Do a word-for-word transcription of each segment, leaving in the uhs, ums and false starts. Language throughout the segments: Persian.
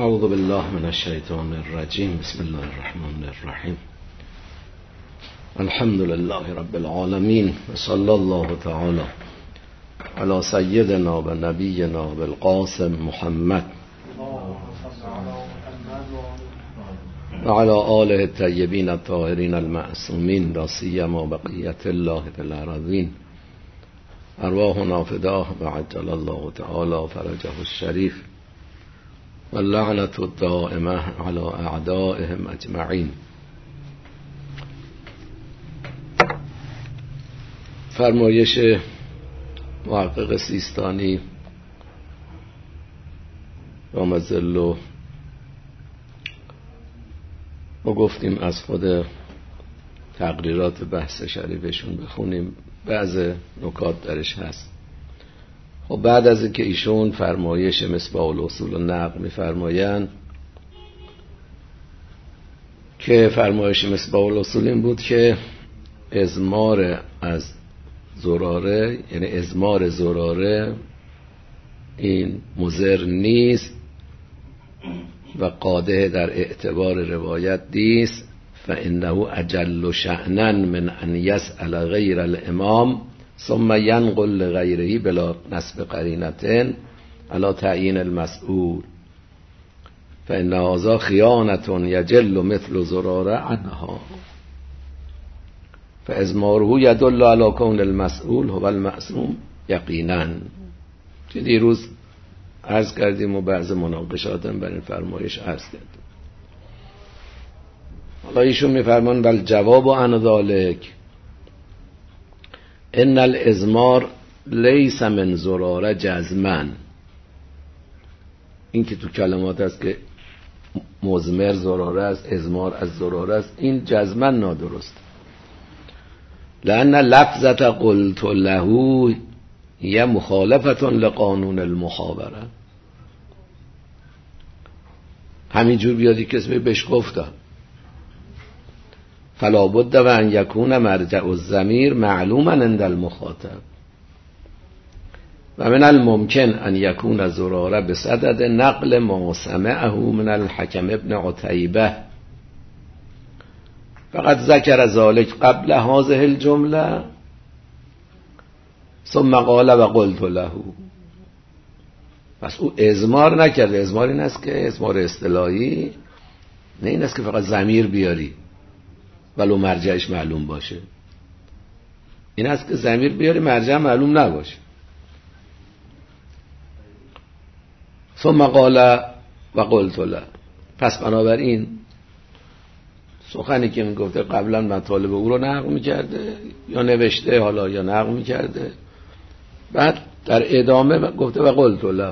اعوذ بالله من الشیطان الرجیم. بسم الله الرحمن الرحیم. الحمد لله رب العالمین و صلی الله تعالی علی سیدنا و نبینا بالقاسم محمد و علی آله الطیبین الطاهرین المعصومین لا سیما بقیت الله فی الارضین. ارواحنا فداه و عجل الله تعالی فرجه الشریف و لعنت الدائمه علی اعدائهم اجمعین. فرمایش محقق سیستانی رامزلو ما گفتیم از خود تقریرات بحث شریفشون بخونیم، بعض نکات درش هست. خب بعد از اینکه ایشون فرمایش مصباح الاصول و نقل می‌فرمایند که فرمایش مصباح الاصول این بود که ازمار از زراره، یعنی ازمار زراره این مضر نیست و قاده در اعتبار روایت نیست، فانه اجل شأنا من ان يسأل غیر الامام ثم ينقل لغیره بلا نسب قرینة علی تعیین المسئول، فان هذا خیانة یجل مثل زراره عنها، فازماره يدل على كون المسئول هو المعصوم یقینا. که دیروز عرض کردیم و بعض مناقشاتم بر این فرمایش عرض کردیم. حالا ایشون میفرمان بل جواب عن ذلک ان الازمار لیس من زراره جزما. این که تو کلمات است که مزمر زراره است، ازمار از زراره است، این جزما نادرست. لأن لفظت قلت له هي مخالفة لقانون المحاوره. همینجور بیادی کسی بهش گفتم فلا بد و ان یکون مرجع الضمیر معلوما عند المخاطب و من الممکن ان یکون زراره بصدد نقل ما سمعه من الحکم ابن عتیبه فقط ذکر ذلك قبل هذه الجمله ثم قال و قلت له. پس او ازمار نکرده. ازمار این است که ازمار اصطلاحی نه این است که فقط ضمیر بیاری ولو مرجعش معلوم باشه. این است که ضمیر بیاری مرجع معلوم نباشه. ثم قال و قلت له. پس بنابراین سخنی که میگفته قبلا مطالب او رو نقل میکرده یا نوشته حالا یا نقل میکرده، بعد در ادامه گفته و قلت له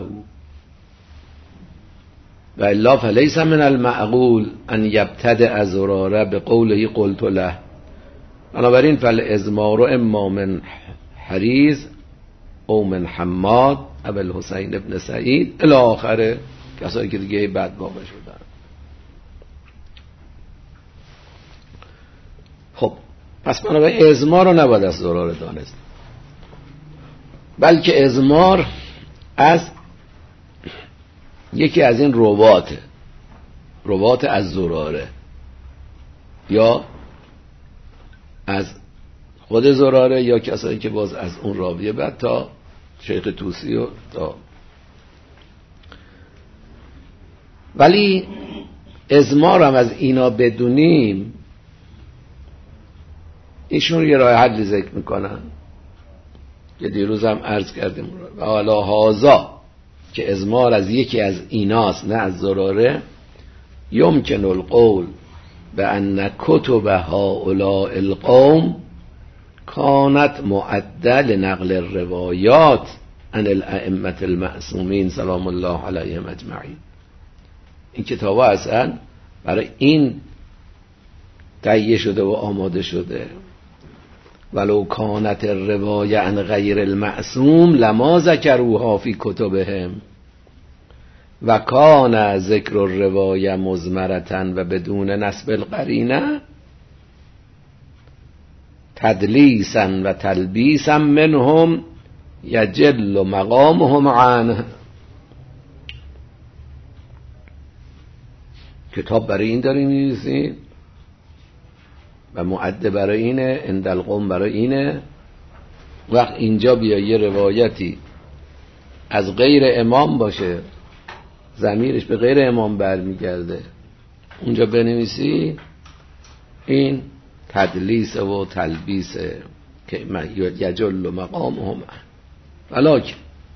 و الا فلیس من المعقول ان یبتدع زراره بقوله قلت له. بنابراین فالازمار اما من حریز او من حماد ابو الحسین ابن سعید الی آخره، کسایی که دیگه بعد واقع شدن. خب پس بنابراین ازمار رو نباید از زراره دانست، بلکه ازمار از یکی از این روات روات از زراره یا از خود زراره یا کسایی که باز از اون راویه بعد تا شیخ طوسی و تا. ولی ازمار هم از اینا بدونیم، ایشون یه راه حلی ذکر میکنن که دیروز هم عرض کردیم و حالا هازا که ازمار از یکی از ایناست نه از زراره، یمکن القول به ان کتب هؤلاء القوم کانت معده لنقل الروایات عن الائمه المعصومین سلام الله علیهم اجمعین. این کتابا اصلا برای این تهیه شده و آماده شده. ولو کانت الروایه عن غیر المعصوم لما ذکروها فی کتبهم و کان ذکر الروایه مضمرة و بدون نسب القرینه تدلیسا و تلبیسا منهم یجل مقامهم عنه. کتاب برای این داری می‌نویسی و مؤدب برای اینه، اندل قوم برای اینه. وقت اینجا بیا یه روایتی از غیر امام باشه، ضمیرش به غیر امام برمیگرده، اونجا بنویسی، این تدلیس و تلبیس که یجل مقامهم. ولکن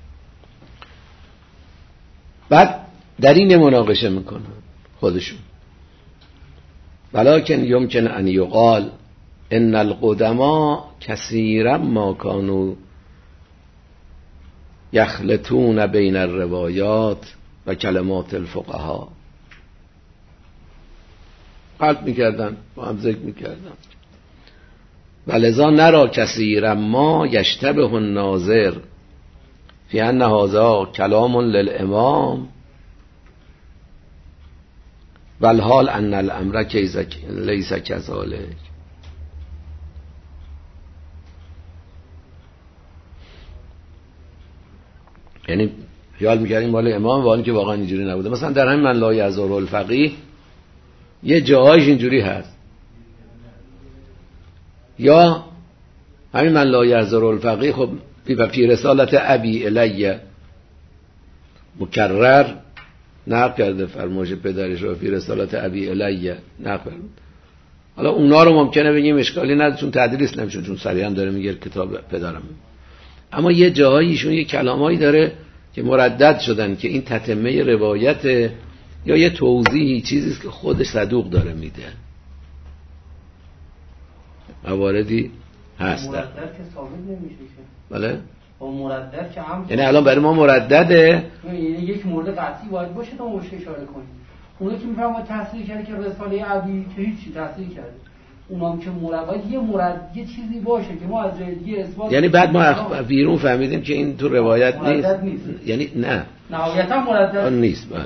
بعد در این مناقشه میکنن خودشون، ولکن یمکن ان یقال ان القدما کثیرا ما کانوا یخلطون بین الروایات و کلمات الفقها. قلب میکردن با هم ذکر میکردن ولذا نرا کثیرا ما یشتبه الناظر فی ان هذا کلام للامام والحال ان الامر لیس کذلک. یعنی خیال میکردیم مال امام، واقعا که واقعا اینجوری نبوده. مثلا در همین من لا یزور الفقیه یه جاهایش اینجوری هست، یا همین من لا یزور الفقیه خب فی رسالت ابی الیه مکرر نقل کرده فرمایش پدرش رو، فی رسالت ابی الیه نقل کرده. حالا اونا رو ممکنه بگیم اشکالی نداره چون تدریس نمیشه، چون صریحا داره میگه کتاب پدرم. اما یه جاهایی ایشون یه کلامایی داره که مردد شدن که این تتمه روایت یا یه توضیحی چیزی که خودش صدوق داره میده. مواردی هست مردد که ثابت نمیشه. بله با مردد که هم یعنی الان برای ما مردده، یعنی یک مورد قطعی باید باشه تا موش اشاره کنیم. اونایی که میفهمن تحصیل کرده که رساله ابی که هیچی تحصیل کرده، اونام که مراد یه مراد یه چیزی باشه که ما از جای دیگه اثبات، یعنی بعد ما اخ... بیرون فهمیدیم که این تو روایت نیست. نیست یعنی نه نهایتا مردد نیست. بله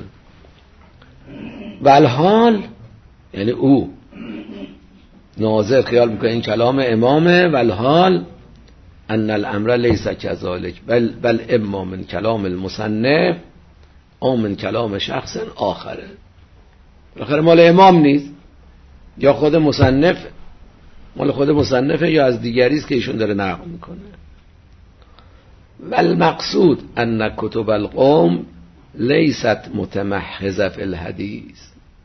والحال یعنی او ناظر خیال میکنه این کلام امامه، والحال ان الامر لیس کذالک بل بل اما من کلام المصنف او من کلام شخص آخره. بالاخره مال امام نیست، یا خود مصنف مال خود مصنفه یا از دیگری است که ایشون داره نقل میکنه. والمقصود ان کتب القوم لیست متمحضه فی الحدیث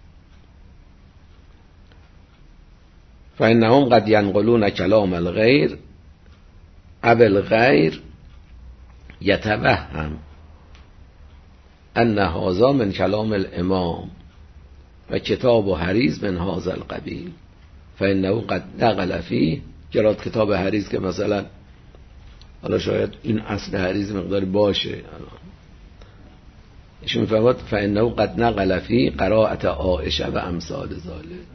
فانهم قد ینقلون کلام الغیر او الغیر یتوهم ان هذا من کلام الامام و کتاب و حریز من هذا القبیل فانه قد نقل فیه. جرات کتاب حریز که مثلا حالا شاید این اصل حریز مقداری باشه، ایشون میفرماد فانه قد نقل فیه قراءت عائشه و امثال ذلک.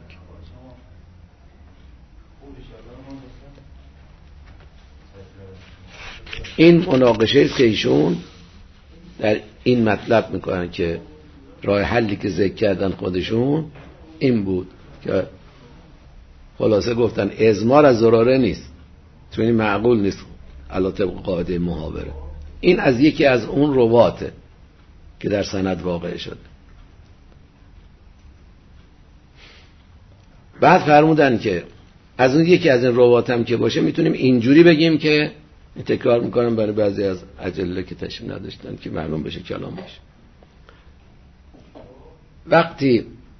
این مناقشه است که ایشون در این مطلب میکنن که راه حلی که ذکر کردن خودشون این بود که خلاصه گفتن ازمار از ضراره نیست، چون این معقول نیست علی طبق قاعده محاوره. این از یکی از اون رواته که در سند واقع شد. بعد فرمودن که از اون یکی از این روات هم که باشه میتونیم اینجوری بگیم که تکرار میکنم برای بعضی از اجله که تشریف نداشتن که معلوم بشه کلامش. وقتی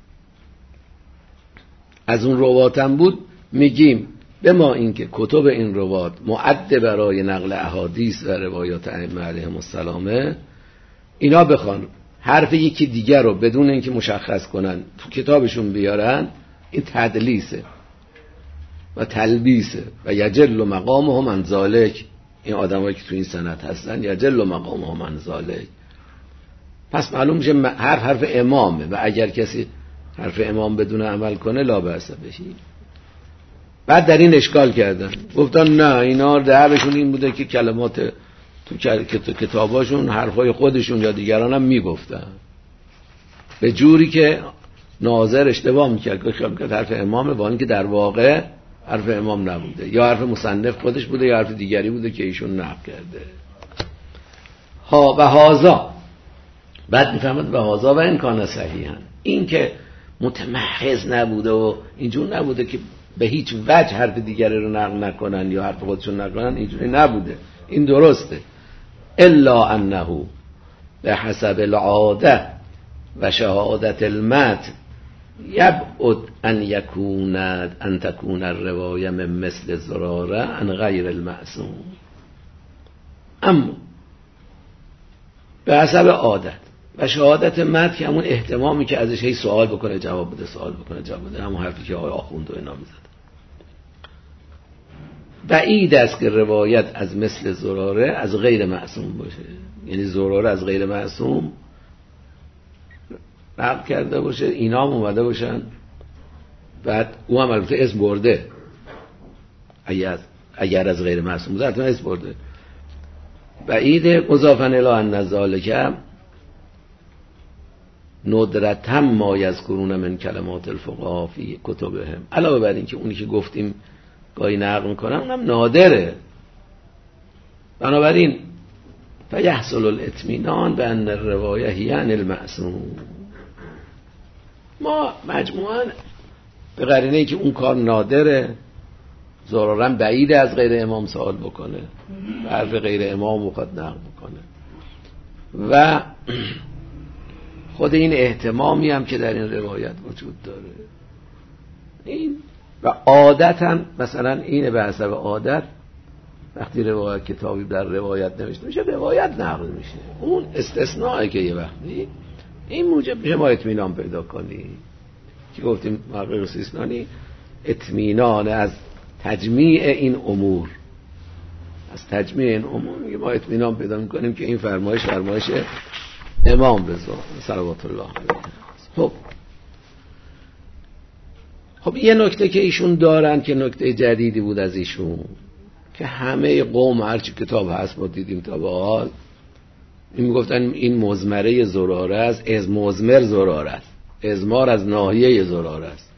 از اون رواتم بود میگیم به ما اینکه کتب این روات معد برای نقل احادیث و روایات ائمه علیهم السلام، اینا بخوان حرف یکی دیگر رو بدون اینکه مشخص کنن تو کتابشون بیارن، این تدلیسه و تلبیسه و یجل مقامهم عن ذلک. این آدمایی که تو این سند هستن یجل مقامهم عن ذلک، پس معلوم میشه هر حرف امامه و اگر کسی حرف امام بدون عمل کنه لا بأس بهی. بعد در این اشکال کردن، گفتن نه اینا دعوشون این بوده که کلمات تو کتاباشون حرفای خودشون یا دیگران هم میگفتن، به جوری که ناظر اشتباه میکرد که خیال میکرد حرف امامه، با اینکه در واقع حرف امام نبوده، یا حرف مصنف خودش بوده یا حرف دیگری بوده که ایشون نقل کرده. ها و هازا بعد میفهمد و هازا و این کانه صحیحن، این که متمحض نبوده و اینجور نبوده که به هیچ وجه حرف دیگری رو نقل نکنن یا حرف خودشون نکنن، اینجوری نبوده. این درسته. الا انه به حسب العاده و شهادت المتن یبعد ان یکون ان تکون الروایه من مثل زراره عن غیر المعصوم. اما به حسب عادت و شهادت متن که همون اهتمامی که ازش هی سوال بکنه جواب بده، سوال بکنه جواب بده، همون حرفی که آقای آخوند و اینا میزد، بعید است که روایت از مثل زراره از غیر معصوم باشه. یعنی زراره از غیر معصوم نقل کرده باشه، اینا هم اومده باشن، بعد او هم البته اسم برده، اگر اگر از غیر معصوم بوده حتما اسم برده. بعید مضافاً الی ان ذالک ندرتم ما یذکرون من کلمات الفقهاء فی کتبهم. علاوه بر این که اونی که گفتیم گاهی نقل میکنن اونم نادره. بنابراین فیحصل الاطمینان به ان الروایه هی عن المعصوم. ما مجموعاً به قرینه ای که اون کار نادره، ضرورا بعیده از غیر امام سوال بکنه، حرف غیر امام بخواد نقل بکنه، و خود این اهتمامی هم که در این روایت وجود داره، این و عادتا مثلا اینه به حسب عادت وقتی روایت کتابی در روایت نوشته میشه روایت نقل میشه. اون استثناءه که یه وقتی این موجب میشه ما اطمینان پیدا کنیم که گفتیم محقق سیستانی اطمینان از تجمیع این امور، از تجمیع این امور میگه ما اطمینان پیدا میکنیم که این فرمایش فرمایش امام رضا صلوات الله علیه. خب خب یه نکته که ایشون دارن که نکته جدیدی بود از ایشون که همه قوم هرچی کتاب هست ما دیدیم تا به حال این میگفتن این مزمره زراره است، از مزمر زراره است، ازمار از ناحیه زراره است.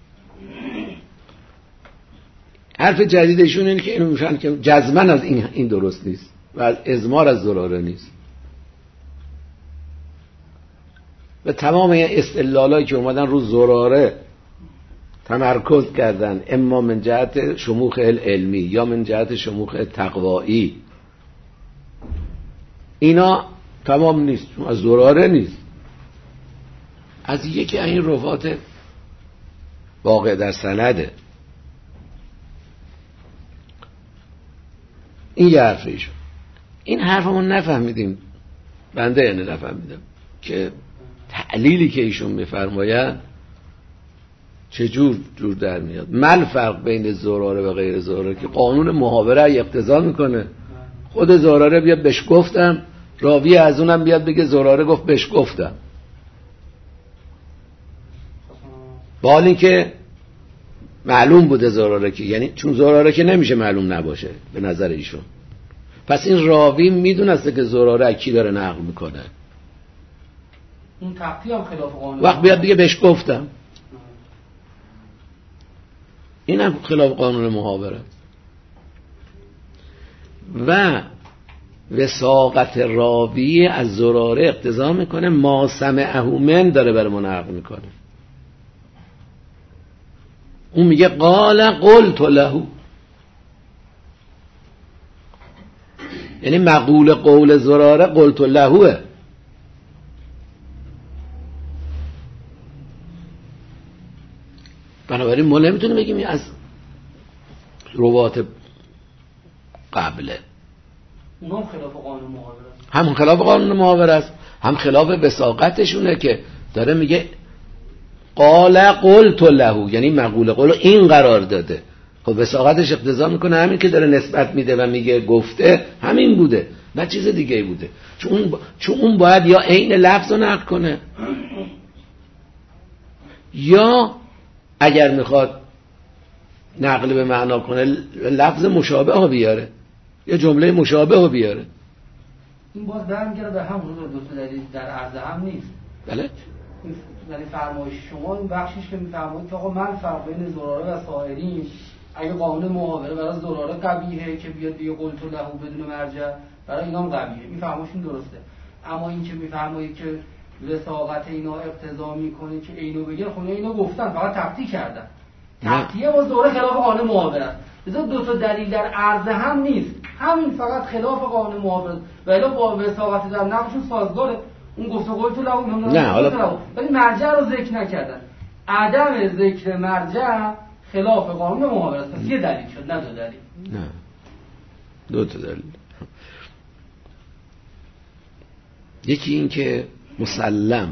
حرف جدیدشون اینه که اینو میشن که جزماً از این این درست نیست و از ازمار از زراره نیست. و تمام این استدلالایی که اومدن رو زراره تمرکز کردن، اما من جهت شموخ علمی یا من جهت شموخ تقوایی، اینا تمام نیست، چون از زراره نیست، از یکی این روات واقع در سنده. این یه حرف ایشون. این حرفمون نفهمیدیم، بنده یعنی نفهمیدم که تعلیلی که ایشون میفرماید چجور جور در میاد. مل فرق بین زراره و غیر زراره که قانون محاوره اقتضا میکنه خود زراره بیاد بهش گفتم، راوی از اونم بیاد بگه زراره گفت بهش گفتم، با حال این که معلوم بوده زراره که، یعنی چون زراره که نمیشه معلوم نباشه به نظر ایشون، پس این راوی میدونسته که زراره کی داره نقل میکنه، اون تقطیع هم خلاف قانون وقت بیاد دیگه بهش گفتم، این هم خلاف قانون محاوره. و وثاقت راوی از زراره اقتضا میکنه ما سمعه من داره برای ما نقل میکنه. اون میگه قال قلت له، یعنی مقول قول زراره قلت لهوه. بنابراین ما نمیتونیم بگیم از روات قبله. اونم خلاف قانون محاوره است، هم خلاف قانون محاوره است، هم خلاف وثاقتشونه که داره میگه قال قلت له، یعنی مقول قول این قرار داده. خب وثاقتش اقتضا میکنه همین که داره نسبت میده و میگه گفته همین بوده نه چیز دیگه ای بوده، چون چون اون باید یا عین لفظ رو نقل کنه یا اگر میخواد نقل به معنا کنه لفظ مشابه ها بیاره یا جمله مشابه ها بیاره. این باز برمیگرده به همون رو دوست دلیل در عرض هم نیست. بله یعنی فرمایش شما این بخشش که میفرمایید که آقا من فرق بین زراره و سائرین، اگه قانون محاوره برای زراره قبیحه که بیاد دیگه قلت له بدون مرجع، برای اینا هم قبیحه، این فرمایشون درسته. اما این که میفرمایید که وثاقت اینا اقتضا میکنه که اینو بگن، خب اینو گفتن فقط تقطیع کردن. تقطیع باز دوره خلاف قانون معاورت. لذا دو تا دلیل در عرض هم نیست، همین فقط خلاف قانون معاورت و الا با وثاقت در نقشون سازگاره. اون گفتگوی تو لغو نه حالا ولی مرجع رو ذکر نکردن. عدم ذکر مرجع خلاف قانون معاورت. پس یه دلیل شد، نه دو دلیل. نه دو تا دلیل. یکی این که مسلم،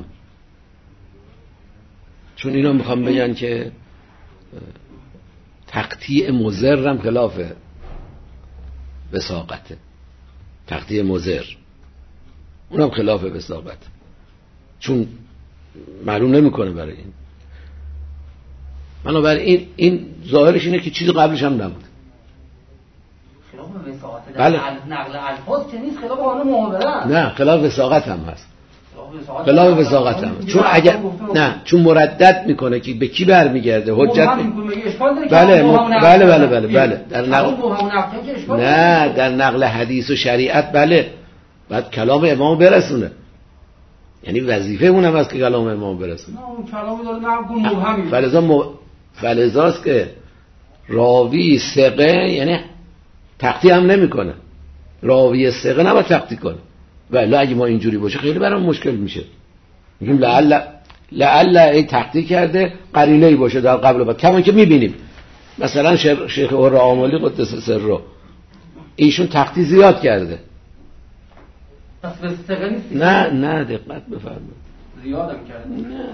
چون اینا میخوام بگن که تقطیع مضر هم خلاف وثاقته، تقطیع مضر اونم خلاف وثاقت، چون معلوم نمیکنه برای این. بنابراین این این ظاهرش اینه که چیزی قبلش هم نبود. خلاف وثاقت در بله. نقل الفاظ که نیست، خلاف قانون معاورت. نه خلاف وثاقت هم هست، خلاف وثاقت هم هست. چون اگر نه چون مردد میکنه که به کی برمیگرده حجت می... بله م... بله بله بله بله در نقل نه در نقل حدیث و شریعت بله بعد کلام امام برسونه، یعنی وظیفه اونم است که کلام امام برسونه. نه اون کلامی داره نقل مبهمی. فلذا م... فلذاست که راوی ثقه یعنی تقطیع هم نمیکنه، راوی ثقه نباید تقطیع کنه. ولی اگه ما اینجوری باشه خیلی برام مشکل میشه. میگیم لعل لعل این تقطیع کرده قرینه‌ای باشه در قبل و بعد، کما که میبینیم مثلا شیخ هرعاملی قدس سره ایشون تقطیع زیاد کرده. پس ثقه نیست. نه نه دقت بفرمایید. زیادم کرده. نه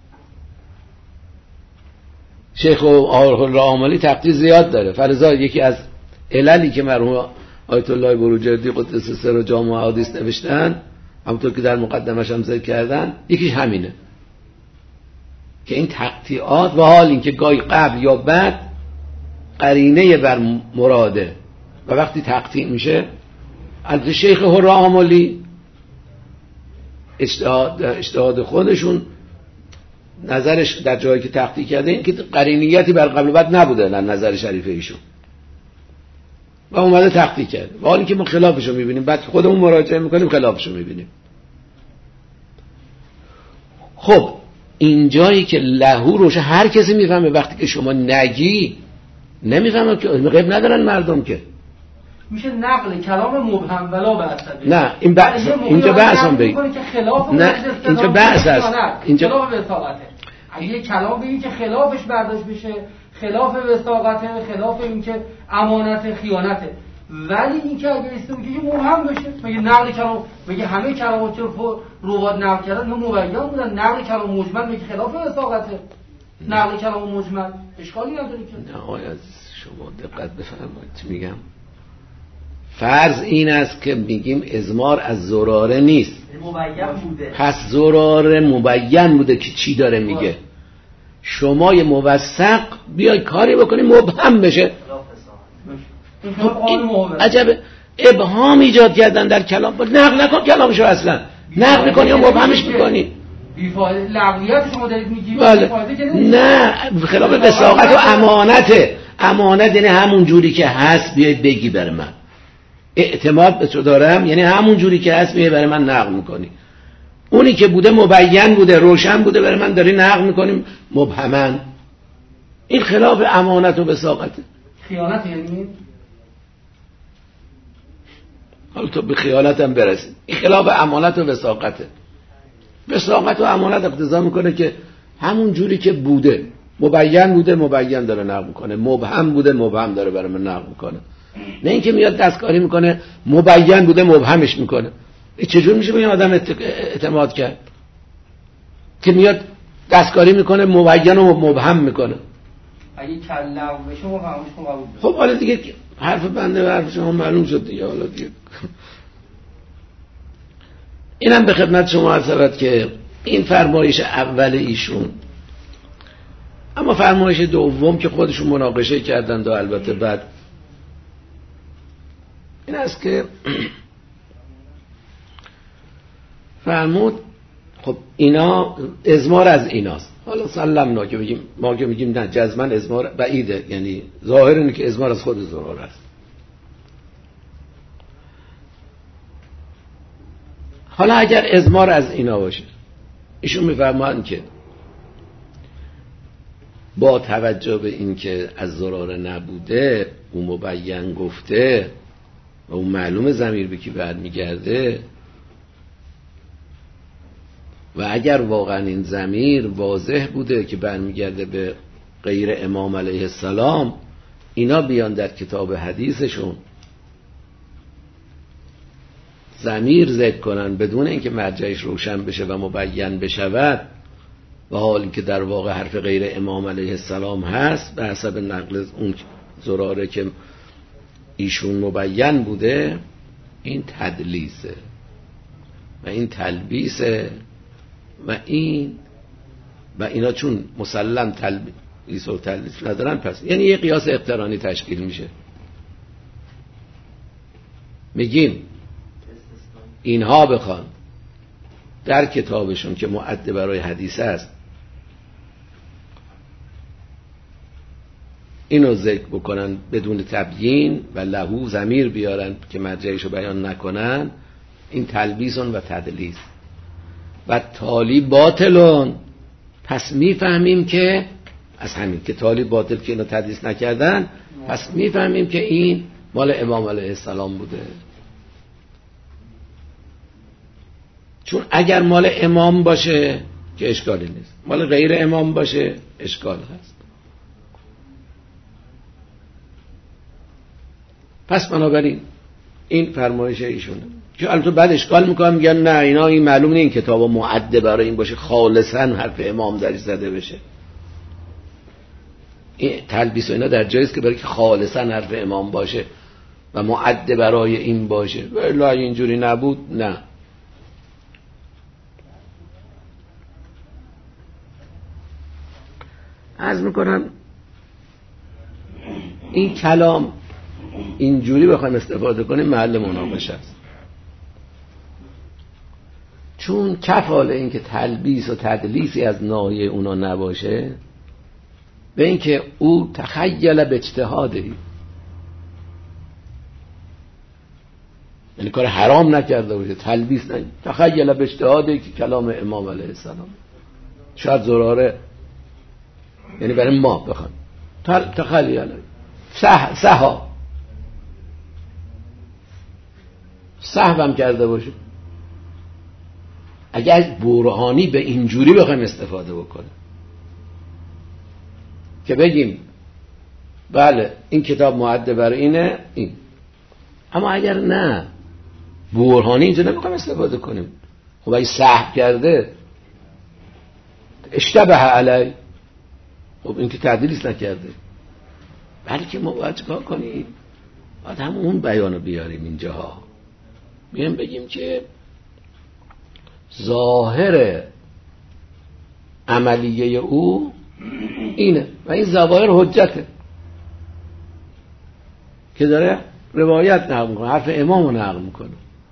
شیخ هرعاملی تقطیع زیاد داره. فلذا یکی از عللی که مرحوم آیت الله بروجردی قدس سر جامع احادیث نوشتن، همونطور که در مقدمش هم ذکر کردن، یکیش همینه که این تقطیعات و حال این که گاهی قبل یا بعد قرینه بر مراده و وقتی تقطیع میشه، از شیخ هرعاملی اجتهاد اجتهاد خودشون نظرش در جایی که تقطیع کرده این که قرینیتی بر قبل و بعد نبوده در نظر شریف ایشون و اومده تقطیع کرد، و حالی که ما خلافشو میبینیم، بعد خودمون مراجعه میکنیم خلافشو میبینیم. خب اینجایی که لهو روشه هر کسی میفهمه، وقتی که شما نگی نمیفهمه که غیب ندارن مردم که میشه نقل کلام مبهم ولا بحث. نه این بحث اینجا بحث هم بگی نه اینجا بحث هست، اینجا خلاف وثاقته. اگه یه کلام بگی که خلافش برداشت بشه، خلاف وثاقته، خلاف این که امانت خیانته، ولی این که اگه اسم که مبهم بشه، مگه نقل کلام مگه همه کلمات رو روات نقل کردن نه مبین بودن، نقل کلام مجمل میگه خلاف وثاقته، نقل کلام مجمل اشکالی نداره که. نه آیا از شما دقت بفرمایید میگم فرض این است که میگیم ازمار از زراره نیست، مبین بوده، پس زراره مبین بوده که چی داره میگه. شما یه موثق بیای کاری بکنی مبهم بشه. خب این عجبه ابهام ایجاد کردن در کلام. نقل نکن کلامشو، اصلا نقل میکنی یا مبهمش میکنی. بیفایده لغویت شما دارید میگید. بله. نه خلاف وثاقت و امانته. امانت یعنی همون جوری که هست بیای بگی بر من، اعتماد به تو دارم، یعنی همون جوری که هست بیای برای من نقل میکنی. اونی که بوده مبین بوده، روشن بوده، برای من داری نقل میکنیم مبهمن. این خلاف امانت و وثاقته. خیانت یعنی حالا تو به خیانت هم برسی. این خلاف امانت و وثاقته. وثاقت و امانت اقتضا میکنه که همون جوری که بوده، مبین بوده مبین داره نقل میکنه، مبهم بوده مبهم داره برای من نقل میکنه. نه اینکه میاد دستکاری میکنه مبین بوده مبهمش میکنه. این چجور میشه به این آدم اعتماد کرد که میاد دستکاری میکنه مبین و مبهم میکنه؟ اگه کلام بشه مبهمش کن قبول. خب حالا دیگه حرف بنده و حرف شما معلوم شد دیگه. حالا دیگه اینم به خدمت شما عرض شود که این فرمایش اول ایشون. اما فرمایش دوم که خودشون مناقشه کردند و البته بعد این است که فرمود خب اینا ازمار از ایناست. حالا سلمنا که بگیم، ما که میگیم نه جزما ازمار بعیده، یعنی ظاهر اینه که ازمار از خود زرار است. حالا اگر ازمار از اینا باشه ایشون میفرمایند که با توجه به این که از زراره نبوده اون مبین گفته و اون معلوم ضمیر به کی برمیگرده و اگر واقعا این ضمیر واضح بوده که برمیگرده به غیر امام علیه السلام، اینا بیان در کتاب حدیثشون ضمیر ذکر کنن بدون اینکه مرجعش روشن بشه و مبین بشود، و حالی که در واقع حرف غیر امام علیه السلام هست به حسب نقل اون زراره که ایشون مبین بوده، این تدلیسه و این تلبیسه و این و اینا چون مسلم تلبیس و تلبیس ندارن، پس یعنی یه قیاس اقترانی تشکیل میشه. میگیم اینها بخوان در کتابشون که معد برای حدیث است اینو ذکر بکنن بدون تبیین و لهو ضمیر بیارن که مرجعشو بیان نکنن، این تلبیسون و تدلیس و تالی باطلون. پس میفهمیم که از همین که تالی باطل که اینو تدلیس نکردن، پس میفهمیم که این مال امام علیه السلام بوده. چون اگر مال امام باشه که اشکالی نیست، مال غیر امام باشه اشکال هست. پس بنابراین این فرمایش ایشونه که البته بعد اشکال میکنم، میگن نه اینا این معلوم نیست این کتابا معده برای این باشه خالصا حرف امام درش زده بشه. این تلبیس و اینا در جایست که برای که خالصا حرف امام باشه و معده برای این باشه، ولی اینجوری نبود. نه، عرض میکنم این کلام اینجوری بخوایم استفاده کنیم محل مناقشه است، چون کفاله این که تلبیس و تدلیسی از ناحیه اونا نباشه به این که او تخیل به اجتهادی، یعنی کار حرام نکرده باشه، تلبیس نه، تخیل به اجتهادی که کلام امام علیه السلام شاید زراره، یعنی برای ما بخوان تخیل سه سها سهو هم کرده باشه، اگر برهانی به اینجوری بخوایم استفاده بکنیم که بگیم بله این کتاب معده برای اینه این، اما اگر نه برهانی اینجا نمیخوایم استفاده کنیم، خب اگه سهو کرده اشتبه علی، خب این که تعدیلیست نکرده، بلکه ما باید چکار کنیم؟ باید هم اون بیانو بیاریم اینجاها، میگم بگیم که ظاهر عملیه او اینه و این ظواهر حجته که داره روایت نقل میکنه، حرف امامو نقل میکنه،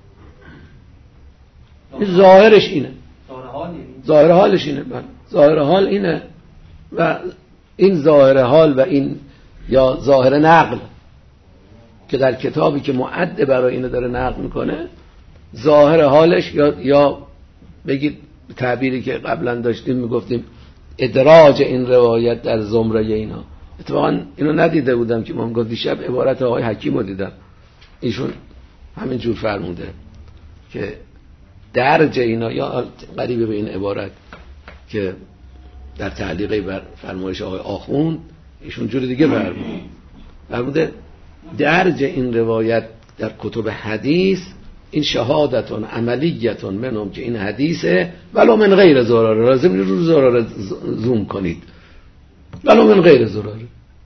این ظاهرش اینه، ظاهر حالش اینه، ظاهر حال اینه و این ظاهر حال و این یا ظاهر نقل که در کتابی که معد برای اینو داره نقل میکنه، ظاهر حالش یا یا بگید تعبیری که قبلا داشتیم میگفتیم ادراج این روایت در زمره اینا. اتفاقا اینو ندیده بودم که من گفت دیشب عبارت آقای حکیم رو دیدم، ایشون همین جور فرموده که درج اینا یا قریب به این عبارت که در تعلیقی بر فرمایش آقای آخوند ایشون جور دیگه فرموده، فرموده درج این روایت در کتب حدیث این شهادتون عملیتون منم که این حدیثه ولو من غیر زراره، لازم رو زراره زوم کنید، ولو من غیر زراره.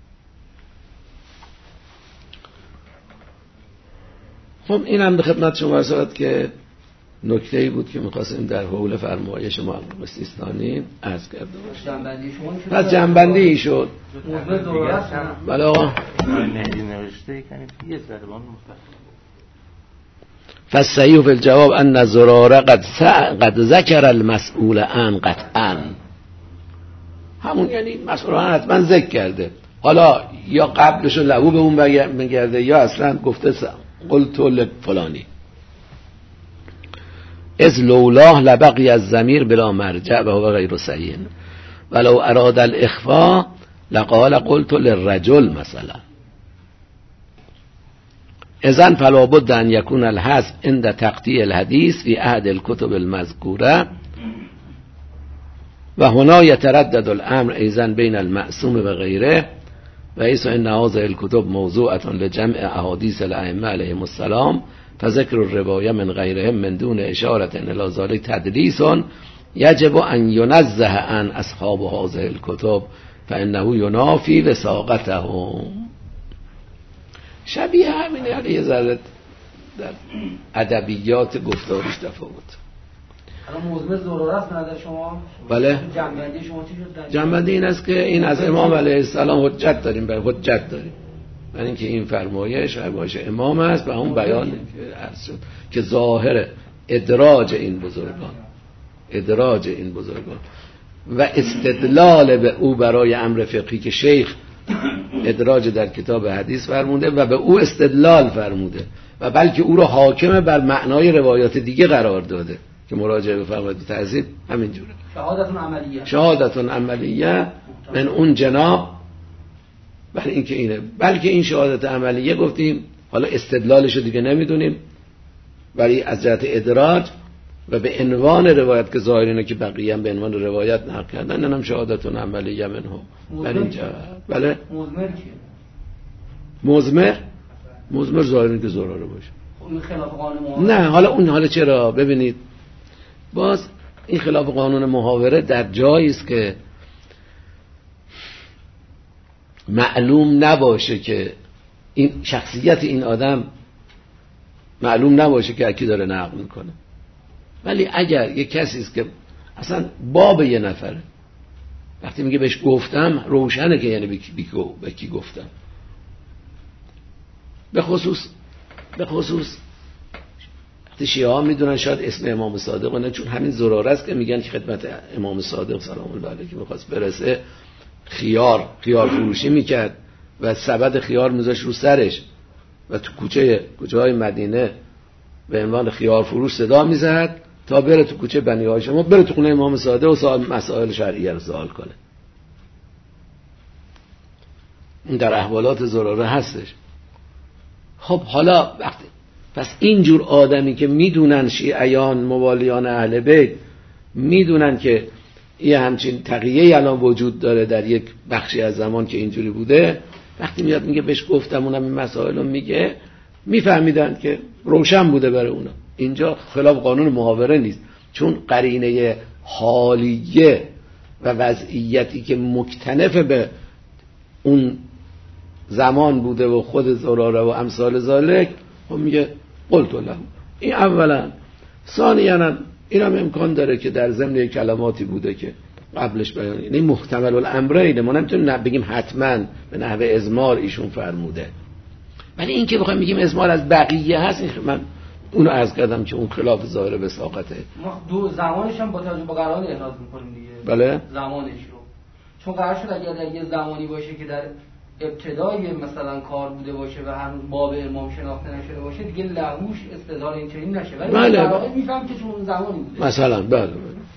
خب این هم به خدمت شما رسید که نکته‌ای بود که می‌خواستیم در حول فرمایش محقق سیستانی عرض کرده باشیم. پس جنبندی شد. بله آقا. فالصحیح فی الجواب ان الزراره قد قد ذکر المسئول عن قطعا، همون یعنی مسئول حتما ذکر کرده، حالا یا قبلشو لهو به اون بگرده یا اصلا گفته قلت لفلانی. از لولاه لبقی از ضمیر بلا مرجع و هو غیر سین ولو اراد الاخفاء لقال قلت للرجل مثلا. اذن فلا بد ان يكون الحذف عند تقطيع الحديث في احد الكتب المذكوره و هنا يتردد الامر ايضا بين المعصوم و غيره و حيث ان هذه الكتب موضوعه لجمع احاديث الائمه عليهم السلام فذكر الروايه من غيرهم من دون اشاره الى ذلك تدليس يجب ان ينزه عن اصحاب هذه الكتب فانه ينافي وثاقتهم. شبیه همینه، یعنی یه ذره در ادبیات گفتاریش تفاوت. الان موضوع ضرورت است نظر شما؟ بله. جنبندی شما چی شد؟ جنبندی این است که این از امام علیه السلام حجت داریم، بر حجت داریم. یعنی اینکه این فرمایش فرمایش امام است و اون بیان عرض شد که ظاهر ادراج این بزرگان ادراج این بزرگان و استدلال به او برای امر فقهی که شیخ ادراج در کتاب حدیث فرموده و به او استدلال فرموده و بلکه او را حاکم بر معنای روایات دیگه قرار داده که مراجعه بفرمایید تهذیب همین جوره. شهادتون عملیه شهادتون عملیه من اون جناب برای اینکه اینه، بلکه این شهادت عملیه گفتیم حالا استدلالش رو دیگه نمیدونیم ولی از جهت ادراج و به عنوان روایت که ظاهرینه که بقیه هم به عنوان روایت نقل کردن اینم شهادتون عملیه منه. بله اینجا بله مزمر چیه؟ مزمر مزمر ظاهرینه که ضراره باشه. این خلاف قانون محاوره؟ نه حالا اون حالا چرا ببینید باز این خلاف قانون محاوره در جایی است که معلوم نباشه که این شخصیت این آدم معلوم نباشه که اکی داره نقل میکنه، ولی اگر یک کسی است که اصلا باب یه نفره وقتی میگه بهش گفتم روشنه که یعنی به کی گفتم. به خصوص به خصوص وقتی شیعه ها میدونن شاید اسم امام صادق نه، چون همین زراره است که میگن که خدمت امام صادق سلام الله علیه که میخواست برسه خیار خیار فروشی میکرد و سبد خیار میذاش رو سرش و تو کوچه کوچه های مدینه به عنوان خیار فروش صدا میزد تا بره تو کوچه بنی هاشم بره تو خونه امام صادق و سوال مسائل شرعیه رو سوال کنه. این در احوالات زراره هستش. خب حالا وقتی پس اینجور آدمی که میدونن شیعیان موالیان اهل بیت میدونن که یه همچین تقیه الان وجود داره در یک بخشی از زمان که اینجوری بوده، وقتی میاد میگه بهش گفتم اونم این مسائل رو میگه میفهمیدن که روشن بوده برای اونا. اینجا خلاف قانون محاوره نیست، چون قرینه حالیه و وضعیتی که مکتنف به اون زمان بوده و خود زراره و امثال ذالک و میگه قلت له. این اولا. ثانیاً این هم امکان داره که در ضمن کلماتی بوده که قبلش بیان، یعنی محتمل الامرینه، ما نمیتونیم بگیم حتما به نحوه ازمار ایشون فرموده، ولی این که بخوایم بگیم ازمار از بقیه هست این من اونو عرض کردم که اون خلاف ظاهر وثاقته. ما دو زمانش هم با توجه به قرائن احراز می‌کنیم دیگه. بله زمانش رو چون قرار شد اگر در یه زمانی باشه که در ابتدای مثلا کار بوده باشه و هنوز باب امام شناخته نشده باشه دیگه لغوش استدلال این چنین نشه، ولی بله قرائن میفهم که چون زمانی بوده مثلا. بله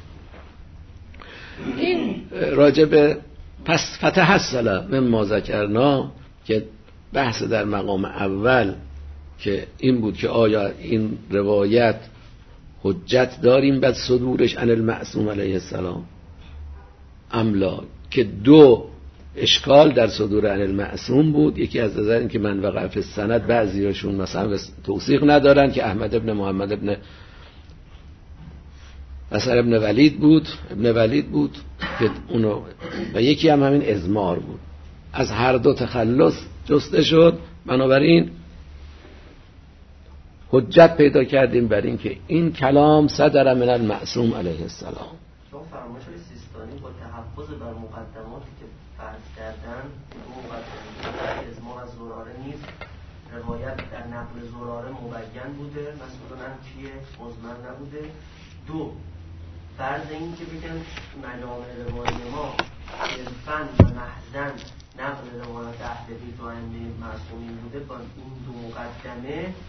این راجب پس فتحصل مما ذکرنا که بحث در مقام اول که این بود که آیا این روایت حجت داریم بعد صدورش عن المعصوم علیه السلام املا، که دو اشکال در صدور عن المعصوم بود. یکی از نظر این که من وقع فی السند بعضیاشون مثلا توثیق ندارن که احمد ابن محمد ابن اثر ابن ولید بود ابن ولید بود که اونو و یکی هم همین ازمار بود. از هر دو تخلص جسته شد، بنابراین حجت پیدا کردیم بر این که این کلام صدر من المعصوم علیه السلام. شما فرمایش های سیستانی با تحفظ بر مقدماتی که فرض کردن مقدمات ازمار از زراره نیست، روایت در نقل زراره مبین بوده مسئولان کیه مزمن نبوده. دو فرض این که بگن مجامع روایی ما صرفاً و محضاً نقل روایت اهل بیت و ائمه معصومین بوده، با این دو مقدمه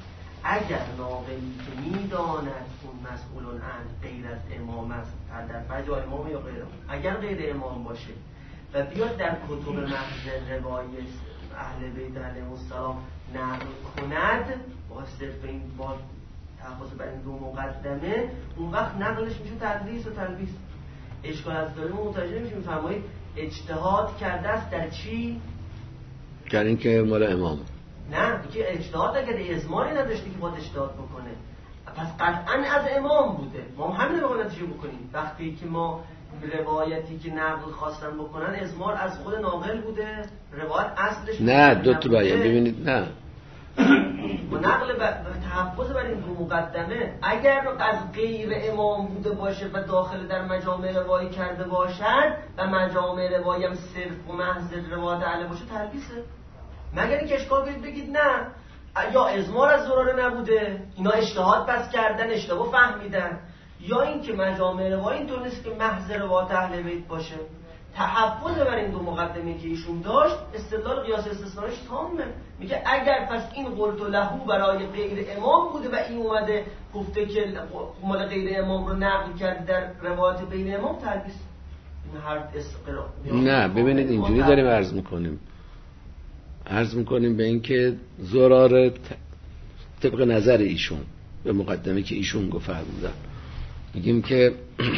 اگر ناقلی که میداند اون مسئول الان غیر از امام است در فجا امام یا غیر امام، اگر غیر امام باشه و بیاد در کتب محض روایت اهل بیت علیهم السلام نقل کند با صرف این با تحفظ بر این دو مقدمه، اون وقت نقلش میشه تدلیس و تلبیس. اشکال از داریم متوجه نمیشه. میفرمایید اجتهاد کرده است در چی؟ در این که مال امام. نه که اجتهاد نکرده، ازماری نداشته که باید اجتهاد بکنه، پس قطعا از امام بوده. ما همین رو باید نتیجه بکنیم. وقتی که ما روایتی که نقل خواستن بکنن ازمار از خود ناقل بوده، روایت اصلش نه دو تا باید ببینید. نه و نقل و تحفظ بر این دو مقدمه اگر از غیر امام بوده باشه و داخل در مجامع روایی کرده باشد و مجامع روایی هم صرف و محض روایت اهل باشه تلبیسه. مگر اینکه اشکال برید بگید نه یا ازمار از زراره نبوده، اینا اجتهاد بس کردن، اشتباه فهمیدن، یا اینکه مجامع روایی اینطور نیست که محض روایت اهل بیت باشه. تحفظ بر این دو مقدمه که ایشون داشت استدلال قیاس استثنائیش تامه. میگه اگر پس این قلت لهو برای غیر امام بوده و این اومده گفته که مال غیر امام رو نقل کرد در روایت بین امام تلبیس. این هر استقرا. نه ببینید اینجوری داریم عرض میکنیم عرض میکنیم به این که زراره طبق نظر ایشون به مقدمه که ایشون گفت فرمودن، میگیم که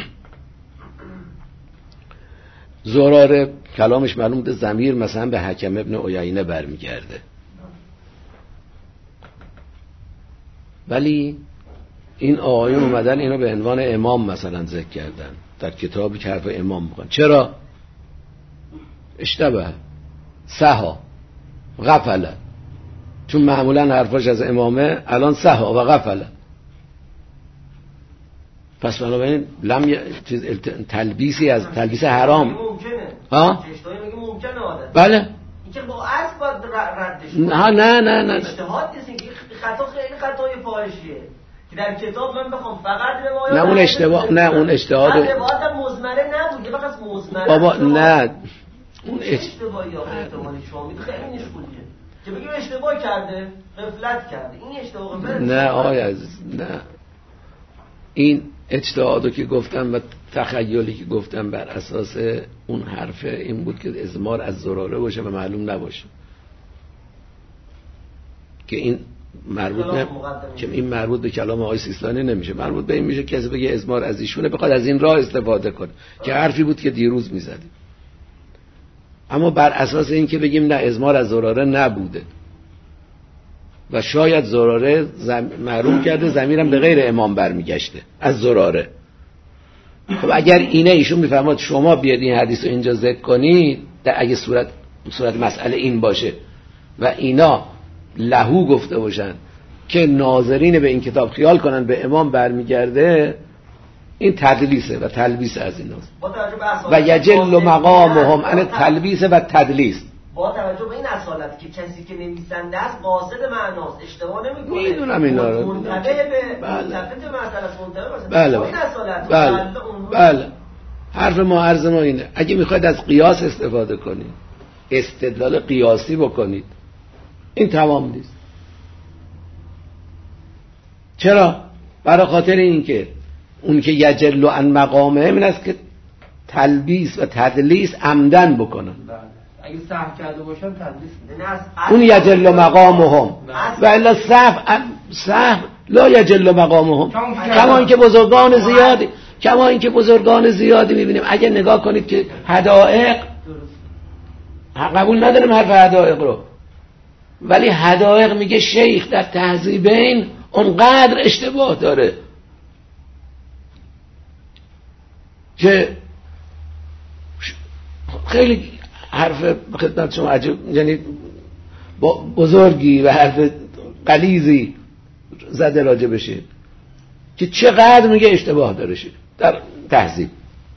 زراره کلامش معلوم بوده ضمیر مثلا به حکم ابن عیینه برمیگرده، ولی این آقایون اومدن اینو به عنوان امام مثلا ذکر کردن در کتابی که حرف امام بگن. چرا؟ اشتبه، سها، غفله، چون معمولا حرفاش از امامه، الان سها و غفله. پس بنابراین لم ی... چیز تلبیسی از تلبیس حرام ممکنه. ها؟ اجتهاد میگه ممکنه عادت. بله. اینکه با اصل باید ردش نه نه نه نه. اجتهاد نیست که خطا خیلی خطای فاحشیه که در کتاب من بخوام فقط روایت. نه اون اشتباه، نه اون اجتهاد. روایت مزمره نبود، یه فقط مزمره. بابا نه اون اشتباهی یا احتمالی شامل خیلی نشونیه که بگیم اشتباه کرده، غفلت کرده. این اشتباه غفلت. نه آقای عزیز، نه این اجتهادو که گفتم و تخیلی که گفتم بر اساس اون حرف این بود که ازمار از زراره باشه و معلوم نباشه، که این مربوط نه، که این مربوط به کلام آقای سیستانی نمیشه، مربوط به این میشه کسی بگه ازمار از ایشونه بخواد از این راه استفاده کنه، که حرفی بود که دیروز میزدیم. اما بر اساس این که بگیم نه ازمار از زراره نبوده و شاید زراره زم... محروم کرده، ضمیرم به غیر امام برمیگشته از زراره. خب اگر اینه ایشون میفرماد شما بیاد این حدیث رو اینجا ذکر کنید، در اگه صورت صورت مسئله این باشه و اینا لهو گفته باشن که ناظرین به این کتاب خیال کنن به امام برمیگرده، این تدلیسه و تلبیس از ایناست و یجل مقامهم عن تلبیس و تدلیس. با توجه به این اصالت که کسی که نویسنده است قاصد معناست، اشتباه نمیکنه، میدونم اینا رو، منتبه به منتبه به مسئله منتبه بله با این اصالت. بله بله. حرف ما عرض ما اینه اگه میخواید از قیاس استفاده کنید، استدلال قیاسی بکنید، این تمام نیست. چرا؟ برای خاطر اینکه اون که یجل عن مقامه این است که تلبیس و تدلیس عمدن بکنن. اگه سهو کرده باشن تدلیس میشه. اون یجل مقامهم و الا سهو سهو لا یجل مقامهم. کما اینکه بزرگان زیادی کما اینکه بزرگان زیادی میبینیم اگه نگاه کنید که حدائق، قبول نداریم حرف حدائق رو، ولی حدائق میگه شیخ در تهذیبین اونقدر اشتباه داره که خیلی حرف خدمت شما عجب، یعنی با بزرگی و حرف غلیظی زده راجع بشه که چقدر میگه اشتباه داره شه در تهذیب.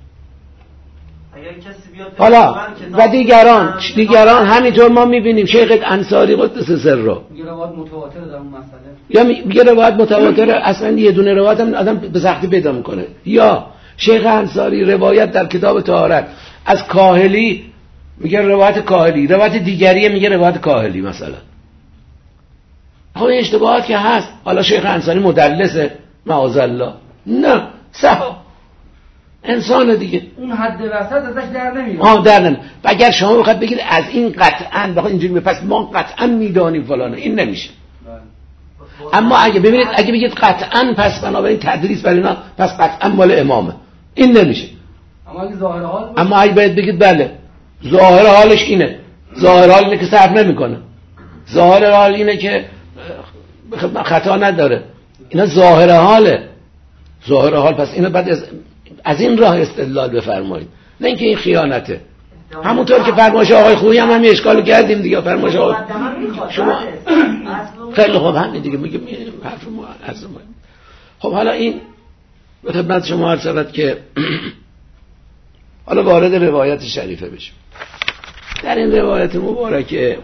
حالا و دیگران دیگران همینطور ما میبینیم شیخ انصاری قدس سره میگه روایت متواتر در اون مسئله، یا میگه روایت متواتر اصلا یه دونه روایت هم آدم به سختی پیدا میکنه. یا شیخ انصاری روایت در کتاب طهارت از کاهلی میگه روایت کاهلی، روایت دیگری میگه روایت کاهلی مثلا. خب این اشتباهات که هست. حالا شیخ انصاری مدلسه معاذالله، نه صح انسان دیگه، اون حد وسط ازش در نمیاد. آه در نمیاد. و اگر شما بخواید بگید از این قطعاً بخواید اینجوری پس ما قطعاً میدانیم فلانه، این نمیشه. اما اگه ببینید اگه بگید قطعاً پس بنابراین تدریس برای اینا پس قطعاً مال امامه، این نمیشه. اما اگه ظاهر حال اما اگه باید بگید بله ظاهر حالش اینه، ظاهر حال اینه که صرف نمیکنه، ظاهر حال اینه که خطا نداره، اینا ظاهر حاله، ظاهر حال پس اینو بعد از, از این راه استدلال بفرمایید، نه اینکه این خیانته. همونطور که فرمایش آقای خویی هم همین اشکالو کردیم دیگه. فرمایش آقای شما خیلی خوب همین دیگه میگه حرف ما از ما. خب حالا این به خدمت شما عرض شود که حالا وارد روایت شریفه بشیم. در این روایت مبارکه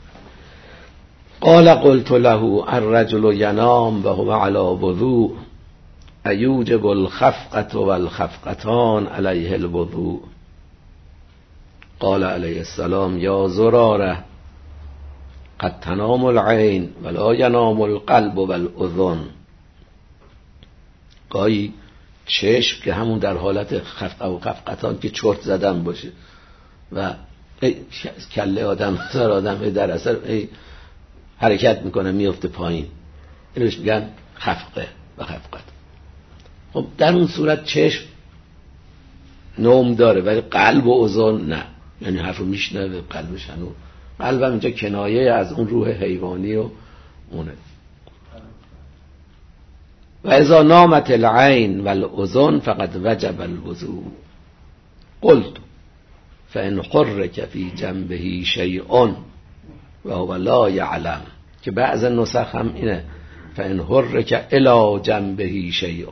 قال قلت له الرجل ینام و هو علی وضوء ایوجب الخفقة والخفقتان علیه الوضوء. قال علیه السلام یا زراره قد تنام العین ولا ینام القلب والاذن. گاهی چشم که همون در حالت خفقه و خفقتان که چرت زدن باشه و کله آدم سر آدم در اثر حرکت میکنه میفته پایین، اینوش میگن خفقه و خفقت. خب در اون صورت چشم نوم داره ولی قلب و اذن نه، یعنی حرفو میشنوه قلبش هنو، قلبم اینجا کنایه از اون روح حیوانی و اونه. و اذا نامت العین والاذن فقد وجب الوضوء. قلت فان حرک فی جنبه شیء و هو لا یعلم، که بعض نسخ هم اینه فان حرک الی جنبه شیء.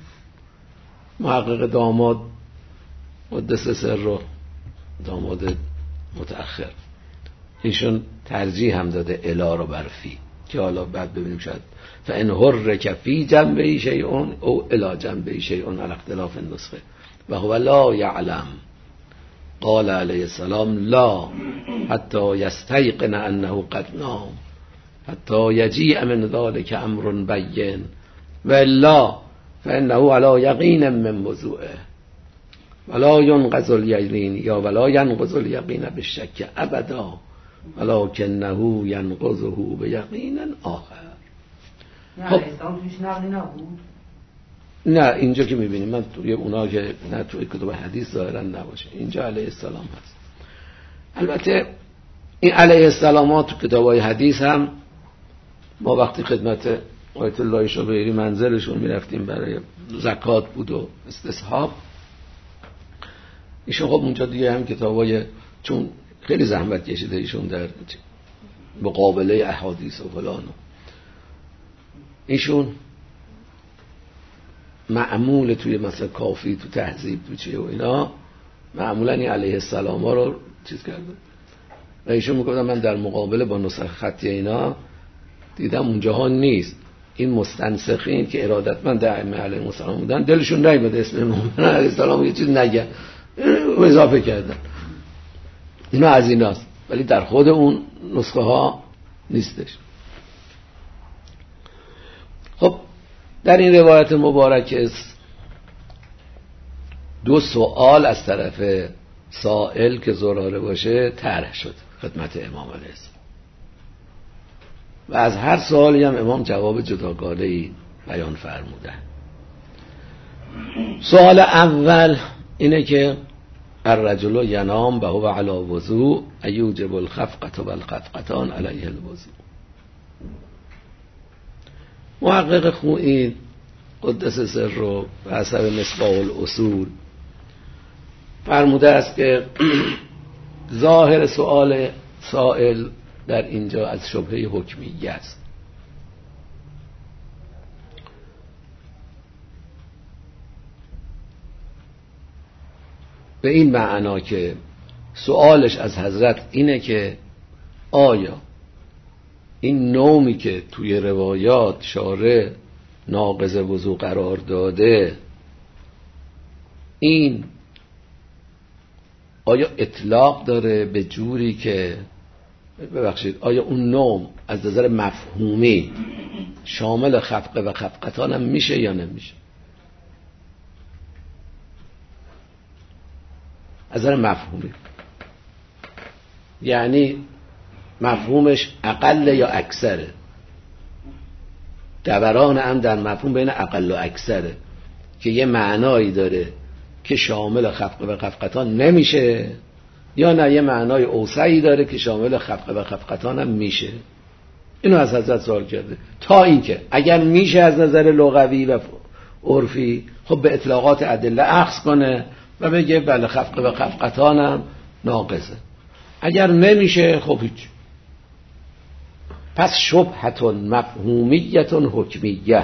محقق داماد قدس سر رو داماد متأخر ایشون ترجیح هم داده الا رو بر فی، که حالا بعد ببینیم شاید فان حرک فی جنبه شیء او الی جنبه شیء علی اختلاف النسخه و هو لا یعلم. قال علیه السلام لا حتی یستیقن انه قد نام حتی یجیء من ذلک امر بین و الا فانه علی یقین من وضوءه ولا ينقض الیقین یا ولا ينقض الیقین بالشک ابدا ولکنه ینقضه بیقین آخر. نه اسلام توش نقلی نبود. نه اینجا که میبینیم من توی اونا که نه توی کتب حدیث ظاهرا نباشه، اینجا علیه السلام هست. البته این علیه السلامات تو کتابای حدیث هم ما وقتی خدمت آیت الله شبیری منزلشون میرفتیم برای زکات بود و استصحاب، ایشون خب اونجا دیگه هم کتابای چون خیلی زحمت کشیده ایشون در مقابله احادیث و فلان، ایشون معمول توی مثلا کافی تو تهذیب تو چیه و اینا معمولا این علیه السلام ها رو چیز کرده و ایشون میگفتن من در مقابله با نسخ خطی اینا دیدم اونجاها نیست، این مستنسخین که ارادتمند ائمه علیهم السلام بودن دلشون نیامد اسم امام علیه السلام یه چیز نگه اضافه کردن، اینا از ایناست ولی در خود اون نسخه ها نیستش. خب در این روایت مبارک دو سوال از طرف سائل که زراره باشه طرح شد خدمت امام علیه السلام و از هر سوالی هم امام جواب جداگانه‌ای بیان فرمودن. سوال اول اینه که الرجل ینام و هو علی وضوء ایوجب الخفقة والخفقتان علیه الوضوء. محقق خویی قدس سر رو به حسب مصباح الاصول فرموده است که ظاهر سؤال سائل در اینجا از شبهه حکمیه است. به این معنا که سؤالش از حضرت اینه که آیا این نومی که توی روایات شارع ناقض وضو قرار داده این آیا اطلاق داره به جوری که ببخشید آیا اون نوم از نظر مفهومی شامل خفقه و خفقتان هم میشه یا نمیشه؟ از نظر مفهومی یعنی مفهومش اقل یا اکثره. دوران هم در مفهوم بین اقل و اکثره که یه معنایی داره که شامل خفقه و خفقتان نمیشه، یا نه یه معنای اوسعی داره که شامل خفقه و خفقتان هم میشه. اینو از حضرت سوال کرده تا اینکه اگر میشه از نظر لغوی و عرفی خب به اطلاقات ادله اخذ کنه و بگه بله خفقه و خفقتان هم ناقصه. اگر نمیشه خب هیچ. پس شبهتون مفهومیتون حکمیه،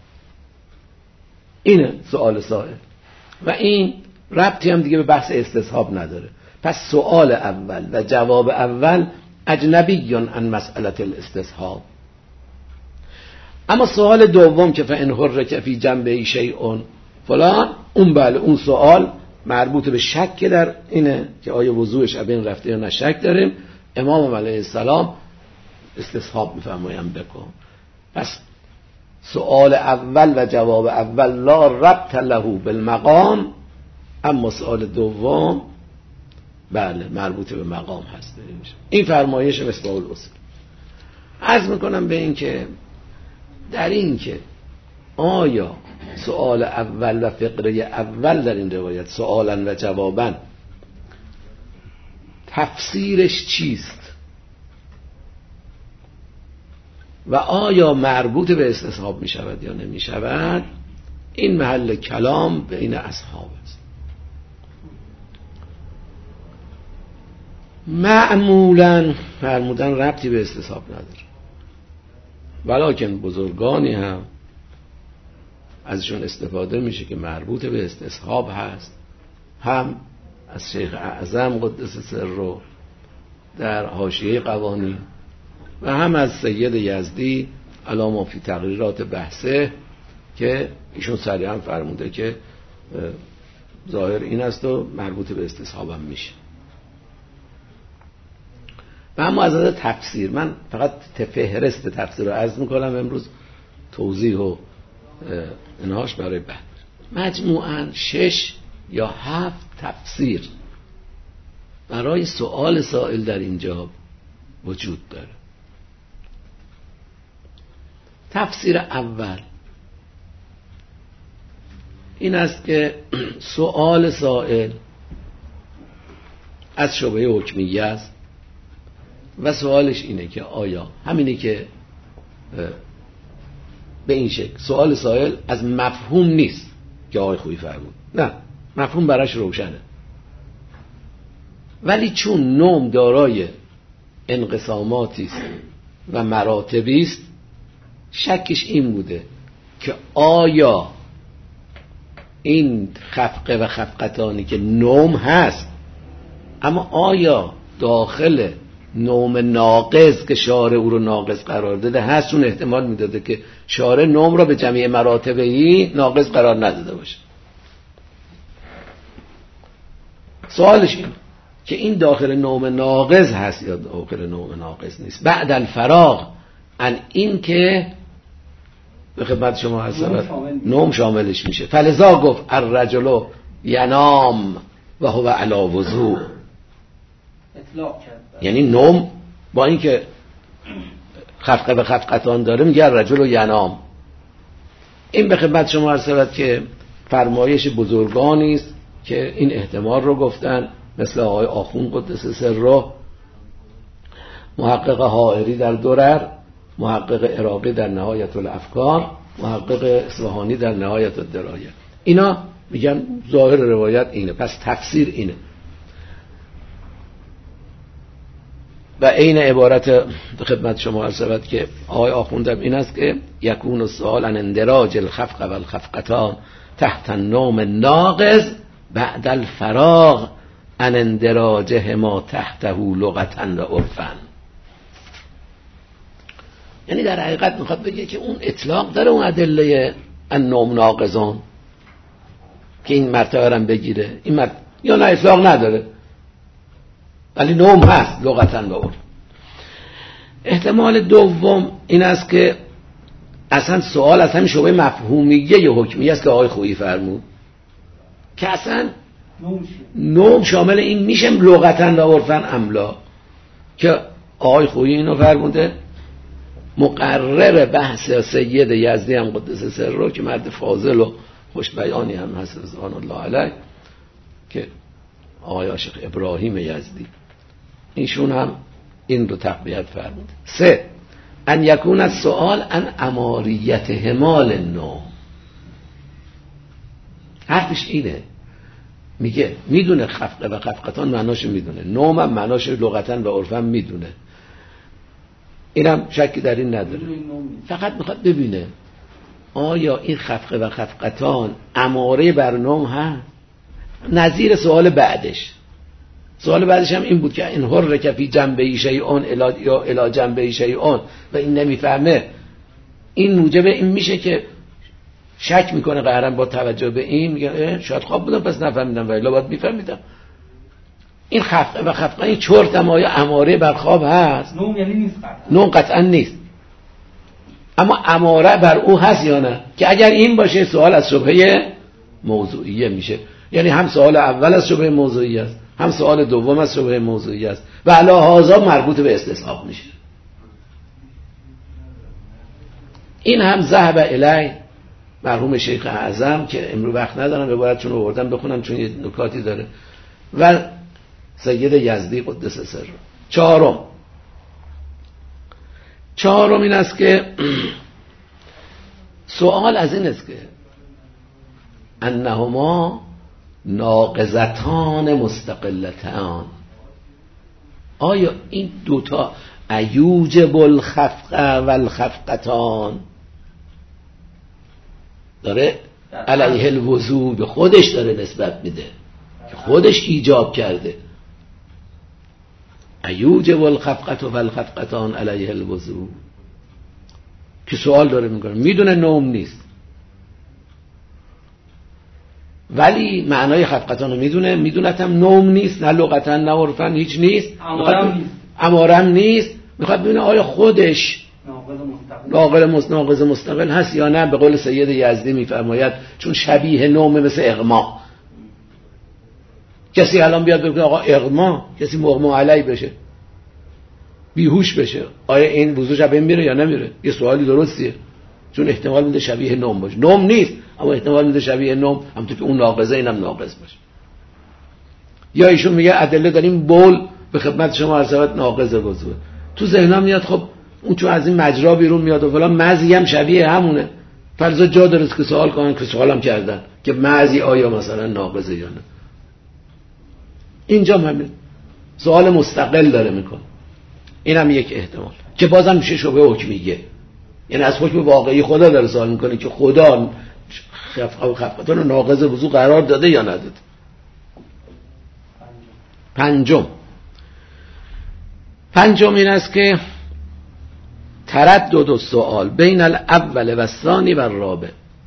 اینه سوال سائل و این ربطی هم دیگه به بحث استصحاب نداره. پس سوال اول و جواب اول اجنبیون عن مسئله الاستصحاب. اما سوال دوم که فإن حرک فی جنبه شیء فلان، اون بله اون سوال مربوط به شک در اینه که آیا وضوعش ابین رفته یا نه شک داریم. امام علیه السلام استصحاب میفرمایم بکن. پس سوال اول و جواب اول لا ربط له بالمقام، اما سوال دوم بله مربوط به مقام هست. این فرمایش مصباح الاصول. عرض میکنم به این که در این که آیا سوال اول و فقره اول در این روایت سوالا و جوابا تفسیرش چیست و آیا مربوط به استصحاب می شود یا نمی شود، این محل کلام بین اصحاب است. معمولا فرمودن ربطی به استصحاب نداره، ولکن بزرگانی هم ازشون استفاده میشه که مربوط به استصحاب هست. هم از شیخ اعظم قدس سره در حاشیه قوانین و هم از سید یزدی علامه فی تقریرات بحثه که ایشون صریحا فرموده که ظاهر این است و مربوط به استصحاب هم میشه. و اما از نظر تفسیر من فقط فهرست تفسیر رو عرض میکنم امروز، توضیح و اینهاش برای بعد. مجموعاً شش یا هفت تفسیر برای سوال سائل در اینجا وجود داره. تفسیر اول این است که سوال سائل از شبهه حکمیه است و سوالش اینه که آیا همینی که به این شکل سوال سائل از مفهوم نیست که آقای خویی فرمود، نه مفهوم براش روشنه، ولی چون نوم دارای انقساماتی است و مراتبی است شکش این بوده که آیا این خفقه و خفقتانی که نوم هست اما آیا داخل نوم ناقض که شارع او رو ناقض قرار داده هست؟ چون احتمال میداده که شارع نوم را به جمعی مراتبهی ناقض قرار نداده باشه. سوالش این که این داخل نوم ناقض هست یا داخل نوم ناقض نیست. بعد الفراغ ان این که به خدمت شما هست نوم شاملش میشه. فلذا گفت الرجل ینام و هو علی وضوء، یعنی نوم با اینکه خفقه به خفقتان داره میگه الرجل ینام. این به خدمت شما عرض که فرمایش بزرگانی است که این احتمال رو گفتن، مثل آقای آخوند قدس سره، محقق حائری در درر، محقق عراقی در نهایت الافکار، محقق اصفهانی در نهایت الدرایه. اینا میگن ظاهر روایت اینه، پس تفسیر اینه. و این عبارت خدمت شما عرض شود که آقای آخوندم این است که یکون السؤال عن اندراج الخفق و الخفقتان تحت النوم ناقض بعد الفراغ عن اندراجهما تحته لغتا و عرفا. یعنی در حقیقت میخواد بگه که اون اطلاق داره اون ادله النوم ناقضان که این مرتبه رو بگیره، این مرتبه یا نه اطلاق نداره ولی نوم هست لغتا و عرف. احتمال دوم این است که اصلا سوال از همین شبهه مفهومیه یا حکمیه است که آقای خویی فرمود که اصلا نوم شامل این میشه لغتاً و عرفاً املا، که آقای خویی اینو فرموده. مقرر بحث سید یزدی هم قدس سره که مرد فاضل و خوش بیانی هم هست رضوان الله علیه، که آقای عاشق ابراهیم یزدی، ایشون هم این رو تقویت فرموده. سه، ان یکون السؤال عن اماریت همال النوم. حرفش اینه، میگه میدونه خفقه و خفقتان معناش میدونه، نوم هم معناش لغتاً و عرفاً میدونه، اینم شکی در این نداره، فقط میخواد ببینه آیا این خفقه و خفقتان اماره بر نوم هست. نظیر سوال بعدش، سوال بعدش هم این بود که این حر کفی جنبه شیئون الا یا الا جنبه شیئون و این نمیفهمه، این موجب این میشه که شک میکنه قهرن با توجه به این، میگه شاید خواب بودم پس نفهمیدم ولی باید میفهمیدم. این خفقه و خفقه این چرت هم آیا اماره بر خواب هست؟ نوم یعنی نیست، نوم قطعا نیست، اما اماره بر او هست یا نه، که اگر این باشه سوال از شبهه موضوعیه میشه، یعنی هم سوال اول از شبهه موضوعی است هم سوال دوم از شبهه موضوعی است و علی هذا مربوط به استصحاب میشه. این هم ذهب الی مرحوم شیخ اعظم که امروز وقت ندارم عبارتشون رو آوردم بخونم چون یه نکاتی داره، و سید یزدی قدس سره. چهارم چهارم این است که سوال از این است که انهما ناقضتان مستقلتان، آیا این دوتا ایوجب الخفقه و الخفقتان داره علیه الوضوع به خودش داره نسبت میده که خودش ایجاب کرده، ایوجب الخفقه و الخفقتان علیه الوضوع، که سوال داره میکنه میدونه نوم نیست ولی معنای خفقتان رو میدونه، میدونه هم نوم نیست، نه لغتا نه عرفا هیچ نیست، امارم نیست، میخواد ببینه آیا خودش ناقل ناقض مستقل هست یا نه. به قول سید یزدی میفرماید چون شبیه نوم مثل اغما، کسی الان بیاد بگه آقا اغما، کسی مغما علی بشه بیهوش بشه، آیا این وضو شبیه میره یا نمیره؟ یه سوالی درستیه، چون احتمال میده شبیه نوم باشه، نوم نیست اما احتمال میده شبیه نوم، همونطور که اون ناقضه اینم ناقض باشه. یا ایشون میگه ادله داریم بول به خدمت شما عرض شود ناقض وضو، تو ذهنم میاد خب اون چون از این مجرا بیرون میاد و فلان مزی هم شبیه همونه، فرضا جا داره که سوال کنن، که سوالم کردن که مزی آیا مثلا ناقضه یا نه. اینجا همین سوال مستقل داره میکنه، اینم یک احتمال که بازم میشه شبهه حکمیه، یعنی از حکم واقعی خدا داره سوال میکنه که خدا خفقه و خفقتان رو ناقض وضو قرار داده یا نداده. پنجم پنجم این است که تردد و سوال بین الاول و الثانی و الرابع،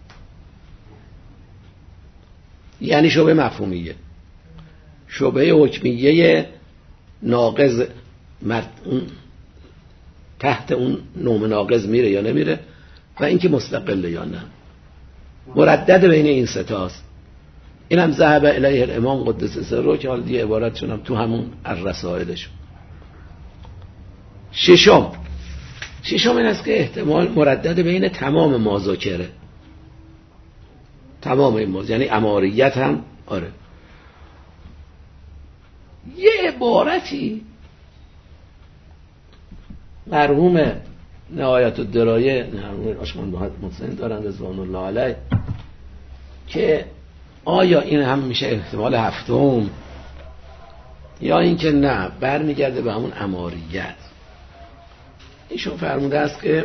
یعنی شبهه مفهومیه، شبهه حکمیه ناقض مرد اون تحت اون نوم ناقض میره یا نمیره، و اینکه مستقله یا نه، مردد بین این ستاست. این هم ذهب الیه الامام قدس سره که حالا دیگه عبارتشون هم تو همون الرسائلشون. ششم ششم این است که احتمال مردد بین تمام مذاکره، تمام این موضوع یعنی اماریت هم آره. یه عبارتی مرحوم نهایت الدرایه مرحوم آشمان محسن دارن رضوان الله علیه که آیا این هم میشه احتمال هفتم یا اینکه نه برمیگرده به همون اماریت. ایشون فرموده است که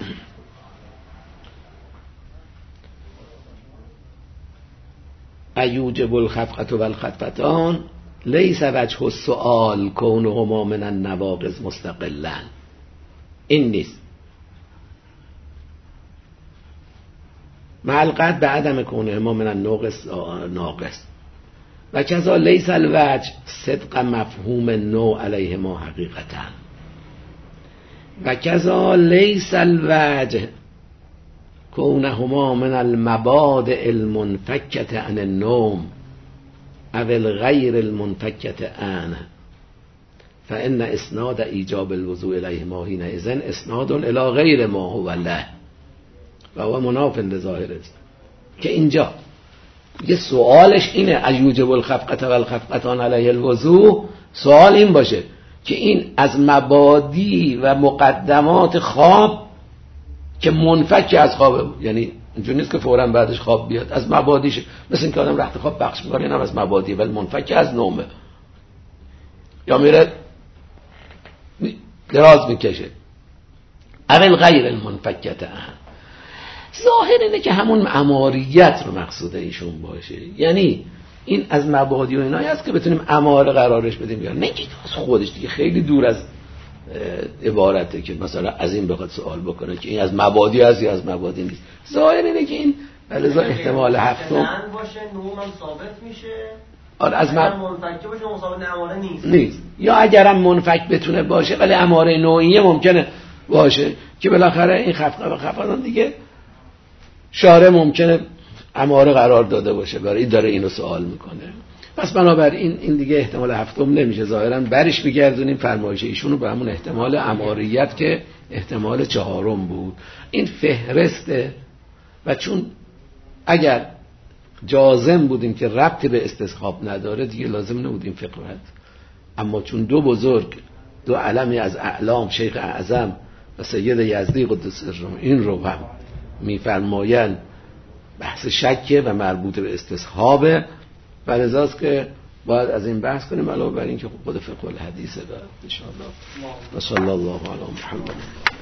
ایوجب الخفقة و الخفقتان لیس وجه السؤال کونهما من النواقض مستقلا، این نیست، معلقت به عدم کونهما من الناقص ناقص و کذا لیس الوجه صدق مفهوم نو علیه ما حقیقتا، و کذا لیس الوجه کونهما من المبادئ المنفکة عن النوم او الغیر المنفکة عنه فان اسناد ایجاب الوضوء الیهما حینئذ اسناد الی غیر ما هو له و هو مناف لظاهر است. که اینجا یه سوالش اینه ایوجب الخفقة و الخفقتان علیه الوضوء، سوال این باشه که این از مبادی و مقدمات خواب که منفک از خواب، یعنی اینجوری نیست که فوراً بعدش خواب بیاد، از مبادیش، مثل این که آدم رخت خواب بخش میکنه، اینم از مبادی، ولی منفک از نومه، یا میره دراز میکشه. اول غیر المنفکت اهم، ظاهر اینه که همون اماریت رو مقصود ایشون باشه، یعنی این از مبادی و اینایی هست که بتونیم اماره قرارش بدیم، یا نه که از خودش دیگه خیلی دور از عبارته که مثلا از این بخواد سوال بکنه که این از مبادی هست یا از مبادی نیست. ظاهر اینه که این بلزا احتمال هفتم باشه، نوم هم ثابت میشه. آره از مب... منفک باشه مصابت اماره نیست. نیست. یا اگرم منفک بتونه باشه ولی اماره نوعیه ممکنه باشه که بالاخره این خفقه و خفقان دیگه شارع ممکنه اماره قرار داده باشه، برای این داره اینو سوال میکنه. پس بنابراین این دیگه احتمال هفتم نمیشه، ظاهرا برش میگردونیم فرمایش ایشونو به همون احتمال اماریت که احتمال چهارم بود. این فهرسته و چون اگر جازم بودیم که ربطی به استصحاب نداره دیگه لازم نبودیم فقهت، اما چون دو بزرگ، دو علمی از اعلام، شیخ اعظم و سید یزدی قدس سرهم این رو هم میفرمایند بحث شکه و مربوط به استصحابه، و لذاست که باید از این بحث کنیم، علاوه بر این که خود فقه الحدیثه. و ان شاء الله و صلی الله علی محمد.